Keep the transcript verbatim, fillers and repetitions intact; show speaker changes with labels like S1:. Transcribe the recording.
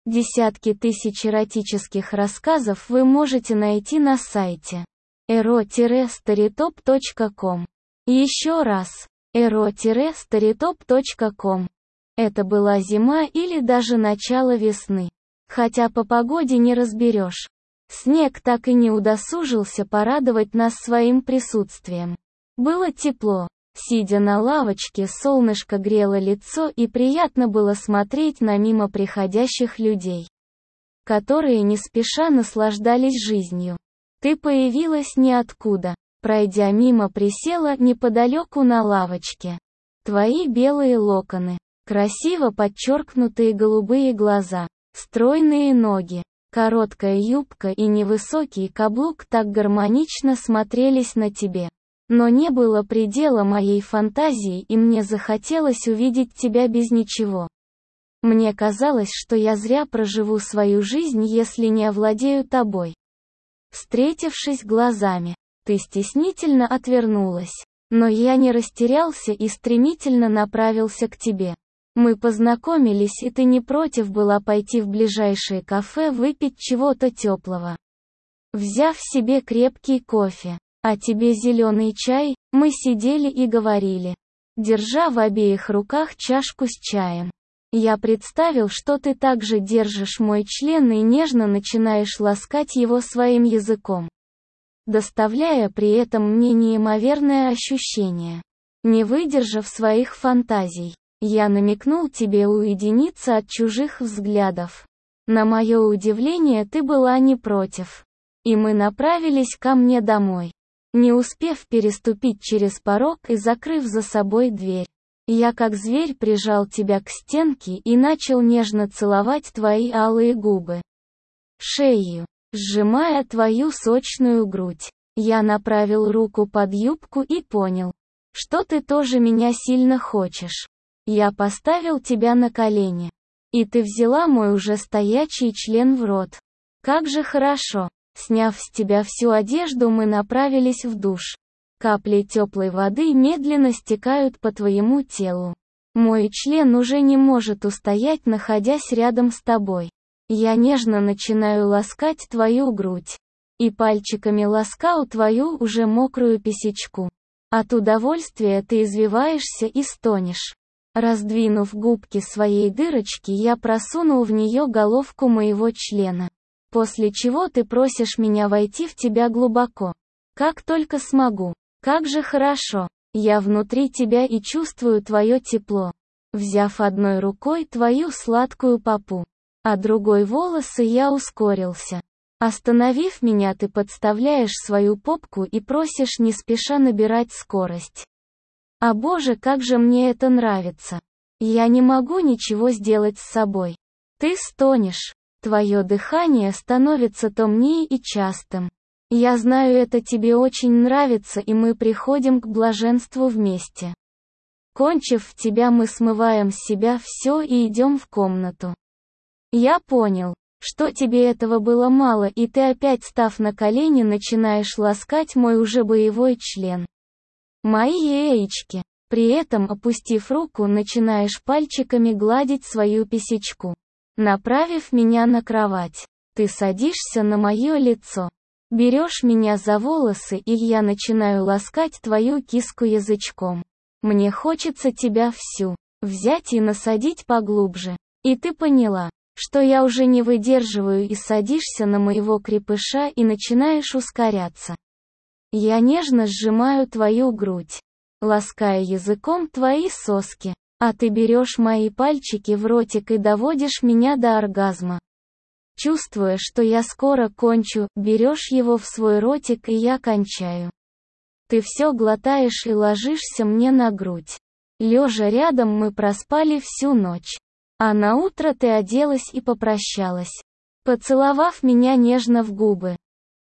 S1: Десятки тысяч эротических рассказов вы можете найти на сайте эро старитоп точка ком. Еще раз, эро старитоп точка ком. Это была зима или даже начало весны. Хотя по погоде не разберешь. Снег так и не удосужился порадовать нас своим присутствием. Было тепло. Сидя на лавочке, солнышко грело лицо и приятно было смотреть на мимо приходящих людей, которые не спеша наслаждались жизнью. Ты появилась ниоткуда. Пройдя мимо, присела неподалеку на лавочке. Твои белые локоны, красиво подчеркнутые голубые глаза, стройные ноги, короткая юбка и невысокий каблук так гармонично смотрелись на тебе. Но не было предела моей фантазии, и мне захотелось увидеть тебя без ничего. Мне казалось, что я зря проживу свою жизнь, если не овладею тобой. Встретившись глазами, ты стеснительно отвернулась. Но я не растерялся и стремительно направился к тебе. Мы познакомились, и ты не против была пойти в ближайшее кафе выпить чего-то теплого. Взяв себе крепкий кофе, а тебе зеленый чай, мы сидели и говорили, держа в обеих руках чашку с чаем. Я представил, что ты также держишь мой член и нежно начинаешь ласкать его своим языком, доставляя при этом мне неимоверное ощущение. Не выдержав своих фантазий, я намекнул тебе уединиться от чужих взглядов. На мое удивление, ты была не против. И мы направились ко мне домой. Не успев переступить через порог и закрыв за собой дверь, я как зверь прижал тебя к стенке и начал нежно целовать твои алые губы, шею, сжимая твою сочную грудь. Я направил руку под юбку и понял, что ты тоже меня сильно хочешь. Я поставил тебя на колени, и ты взяла мой уже стоячий член в рот. Как же хорошо. Сняв с тебя всю одежду, мы направились в душ. Капли теплой воды медленно стекают по твоему телу. Мой член уже не может устоять, находясь рядом с тобой. Я нежно начинаю ласкать твою грудь. И пальчиками ласкаю твою уже мокрую писечку. От удовольствия ты извиваешься и стонешь. Раздвинув губки своей дырочки, я просунул в нее головку моего члена. После чего ты просишь меня войти в тебя глубоко. Как только смогу. Как же хорошо. Я внутри тебя и чувствую твое тепло. Взяв одной рукой твою сладкую попу, а другой волосы, я ускорился. Остановив меня, ты подставляешь свою попку и просишь не спеша набирать скорость. А боже, как же мне это нравится. Я не могу ничего сделать с собой. Ты стонешь. Твое дыхание становится томнее и частым. Я знаю, это тебе очень нравится, и мы приходим к блаженству вместе. Кончив в тебя, мы смываем с себя все и идем в комнату. Я понял, что тебе этого было мало, и ты опять, став на колени, начинаешь ласкать мой уже боевой член. Мои яички. При этом, опустив руку, начинаешь пальчиками гладить свою писечку. Направив меня на кровать, ты садишься на мое лицо. Берешь меня за волосы, и я начинаю ласкать твою киску язычком. Мне хочется тебя всю взять и насадить поглубже. И ты поняла, что я уже не выдерживаю, и садишься на моего крепыша и начинаешь ускоряться. Я нежно сжимаю твою грудь, лаская языком твои соски. А ты берешь мои пальчики в ротик и доводишь меня до оргазма. Чувствуя, что я скоро кончу, берешь его в свой ротик, и я кончаю. Ты все глотаешь и ложишься мне на грудь. Лежа рядом, мы проспали всю ночь. А на утро ты оделась и попрощалась, поцеловав меня нежно в губы.